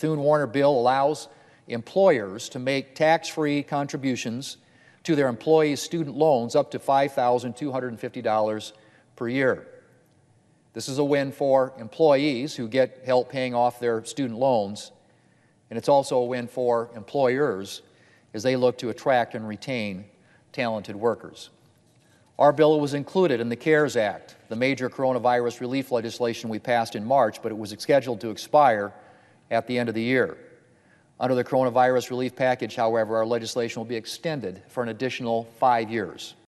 Thune-Warner bill allows employers to make tax-free contributions to their employees' student loans up to $5,250 per year. This is a win for employees who get help paying off their student loans, and it's also a win for employers as they look to attract and retain talented workers. Our bill was included in the CARES Act, the major coronavirus relief legislation we passed in March, but it was scheduled to expire at the end of the year. Under the coronavirus relief package, however, our legislation will be extended for an additional 5 years.